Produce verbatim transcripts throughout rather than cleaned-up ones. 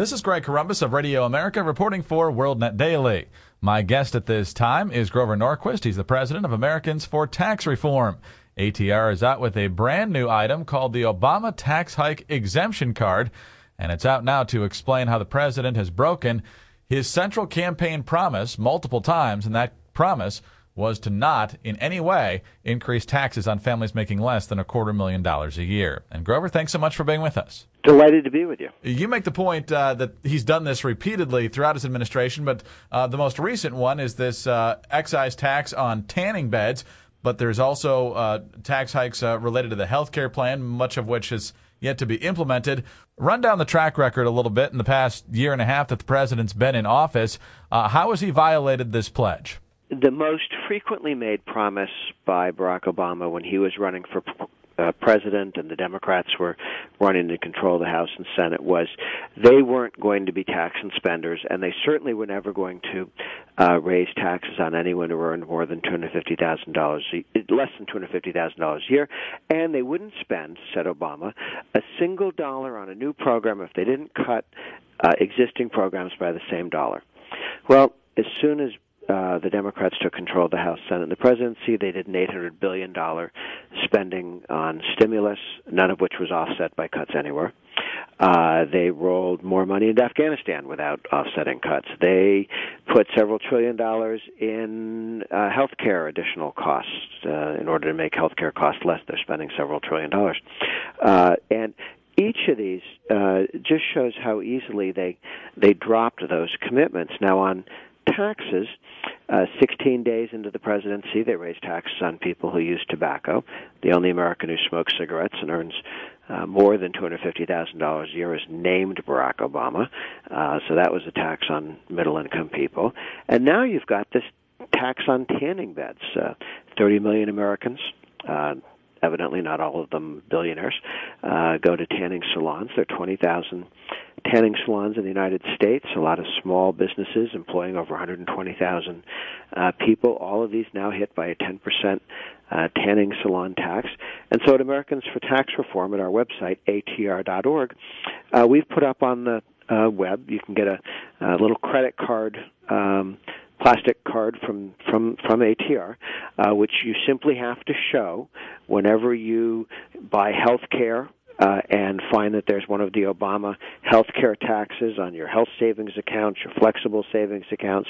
This is Greg Corombos of Radio America reporting for WorldNet Daily. My guest at this time is Grover Norquist. He's the president of Americans for Tax Reform. A T R is out with a brand new item called the Obama Tax Hike Exemption Card, and it's out now to explain how the president has broken his central campaign promise multiple times, and that promise was to not in any way increase taxes on families making less than a quarter million dollars a year. And Grover, thanks so much for being with us. Delighted to be with you. You make the point uh, that he's done this repeatedly throughout his administration, but uh, the most recent one is this uh, excise tax on tanning beds, but there's also uh, tax hikes uh, related to the health care plan, much of which is yet to be implemented. Run down the track record a little bit in the past year and a half that the president's been in office. Uh, how has he violated this pledge? The most frequently made promise by Barack Obama when he was running for uh, president and the Democrats were running to control the House and Senate was they weren't going to be tax and spenders, and they certainly were never going to uh, raise taxes on anyone who earned more than two hundred fifty thousand dollars, less than two hundred fifty thousand dollars a year, and they wouldn't spend, said Obama, a single dollar on a new program if they didn't cut uh, existing programs by the same dollar. Well, as soon as Uh, the Democrats took control of the House, Senate, and the presidency, they did an eight hundred billion dollars spending on stimulus, none of which was offset by cuts anywhere. Uh, they rolled more money into Afghanistan without offsetting cuts. They put several trillion dollars in uh, health care additional costs. Uh, in order to make health care costs less, they're spending several trillion dollars. Uh, and each of these uh, just shows how easily they they dropped those commitments. Now, on taxes, uh, sixteen days into the presidency, they raised taxes on people who use tobacco. The only American who smokes cigarettes and earns uh, more than two hundred fifty thousand dollars a year is named Barack Obama. Uh, so that was a tax on middle-income people. And now you've got this tax on tanning beds. Uh, thirty million Americans, uh, evidently not all of them billionaires, uh, go to tanning salons. There are twenty thousand tanning salons in the United States, a lot of small businesses employing over one hundred twenty thousand uh, people. All of these now hit by a ten percent uh, tanning salon tax. And so at Americans for Tax Reform, at our website, A T R dot org, uh, we've put up on the uh, web, you can get a, a little credit card um plastic card from from from A T R, uh, which you simply have to show whenever you buy health care uh, and find that there's one of the Obama health care taxes on your health savings accounts, your flexible savings accounts.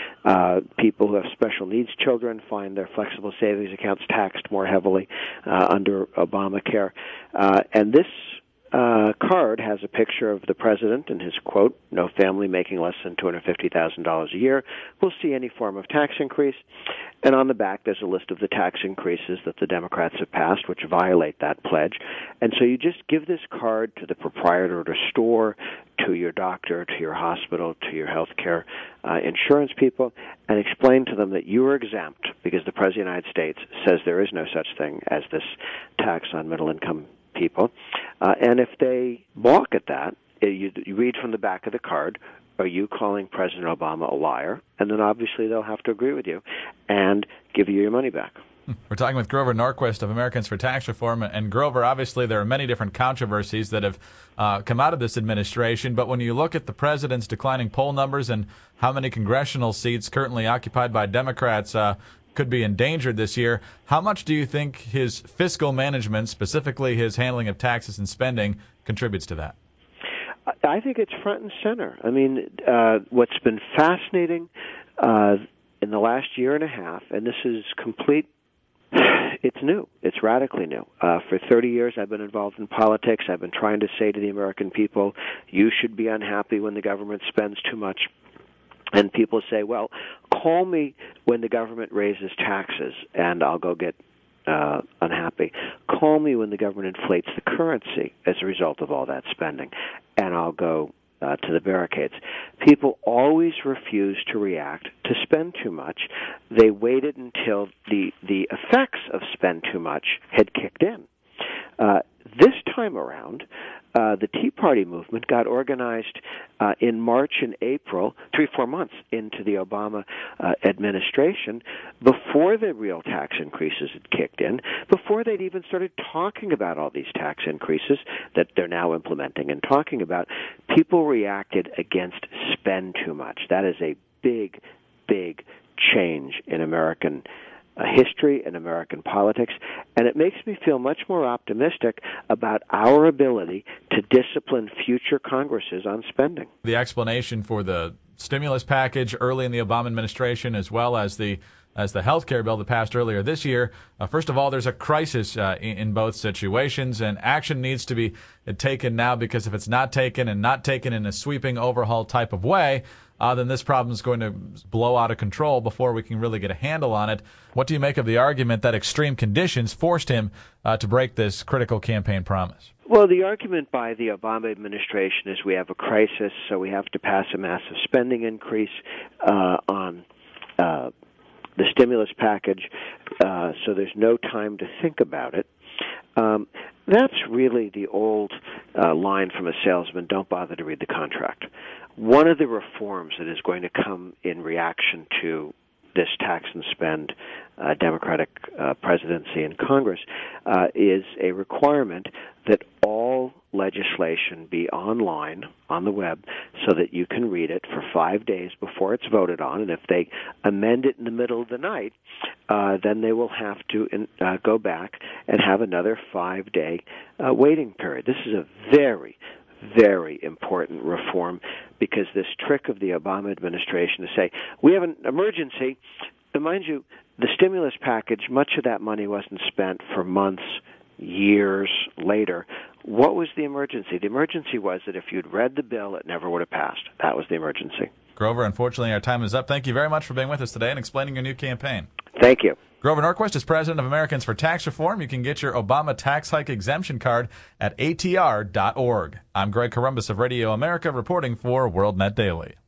Uh, people who have special needs children find their flexible savings accounts taxed more heavily uh, under Obamacare. Uh, and this Uh, card has a picture of the president and his quote, "No family making less than two hundred fifty thousand dollars a year will see any form of tax increase." And on the back, there's a list of the tax increases that the Democrats have passed, which violate that pledge. And so you just give this card to the proprietor of the store, to your doctor, to your hospital, to your health care uh, insurance people, and explain to them that you are exempt because the President of the United States says there is no such thing as this tax on middle-income people. Uh, and if they balk at that, you, you read from the back of the card, are you calling President Obama a liar? And then obviously they'll have to agree with you and give you your money back. We're talking with Grover Norquist of Americans for Tax Reform. And Grover, obviously there are many different controversies that have uh, come out of this administration, but when you look at the president's declining poll numbers and how many congressional seats currently occupied by Democrats uh, could be endangered this year, how much do you think his fiscal management, specifically his handling of taxes and spending, contributes to that? I think it's front and center. I mean, uh, what's been fascinating uh, in the last year and a half, and this is complete, it's new. It's radically new. Uh, for thirty years, I've been involved in politics. I've been trying to say to the American people, you should be unhappy when the government spends too much. And people say, well, call me when the government raises taxes, and I'll go get uh, unhappy. Call me when the government inflates the currency as a result of all that spending, and I'll go uh, to the barricades. People always refuse to react to spend too much. They waited until the, the effects of spend too much had kicked in. Uh, this time around, uh, the Tea Party movement got organized uh, in March and April, three, four months into the Obama uh, administration, before the real tax increases had kicked in, before they'd even started talking about all these tax increases that they're now implementing and talking about. People reacted against spend too much. That is a big, big change in American uh, history and American politics, and it makes me feel much more optimistic about our ability to discipline future Congresses on spending. The explanation for the stimulus package early in the Obama administration, as well as the as the health care bill that passed earlier this year. Uh, first of all, there's a crisis uh, in, in both situations, and action needs to be taken now, because if it's not taken and not taken in a sweeping overhaul type of way, uh, then this problem is going to blow out of control before we can really get a handle on it. What do you make of the argument that extreme conditions forced him uh, to break this critical campaign promise? Well, the argument by the Obama administration is we have a crisis, so we have to pass a massive spending increase uh, on uh, the stimulus package, uh, so there's no time to think about it. Um, that's really the old uh, line from a salesman, don't bother to read the contract. One of the reforms that is going to come in reaction to this tax and spend uh, Democratic uh, presidency in Congress uh, is a requirement that all legislation be online on the web so that you can read it for five days before it's voted on. And if they amend it in the middle of the night, uh, then they will have to in, uh, go back and have another five-day uh, waiting period. This is a very, very important reform, because this trick of the Obama administration to say, we have an emergency, and mind you, the stimulus package, much of that money wasn't spent for months, years later. What was the emergency? The emergency was that if you'd read the bill, it never would have passed. That was the emergency. Grover, unfortunately, our time is up. Thank you very much for being with us today and explaining your new campaign. Thank you. Grover Norquist is president of Americans for Tax Reform. You can get your Obama tax hike exemption card at A T R dot org. I'm Greg Corombos of Radio America, reporting for WorldNet Daily.